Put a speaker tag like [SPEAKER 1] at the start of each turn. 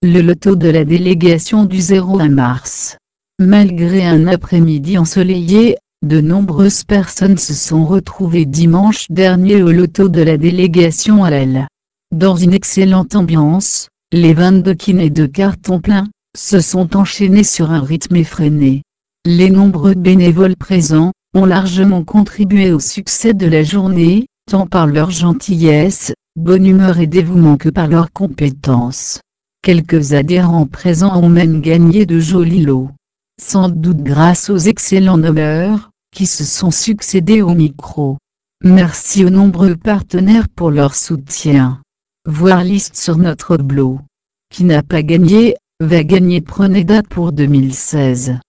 [SPEAKER 1] Le loto de la délégation du 01 mars. Malgré un après-midi ensoleillé, de nombreuses personnes se sont retrouvées dimanche dernier au loto de la délégation à l'Aile. Dans une excellente ambiance, les 22 kinés de carton plein se sont enchaînés sur un rythme effréné. Les nombreux bénévoles présents ont largement contribué au succès de la journée, tant par leur gentillesse, bonne humeur et dévouement que par leurs compétences. Quelques adhérents présents ont même gagné de jolis lots. Sans doute grâce aux excellents nommeurs, qui se sont succédés au micro. Merci aux nombreux partenaires pour leur soutien. Voir liste sur notre blog. Qui n'a pas gagné, va gagner. Prenez date pour 2016.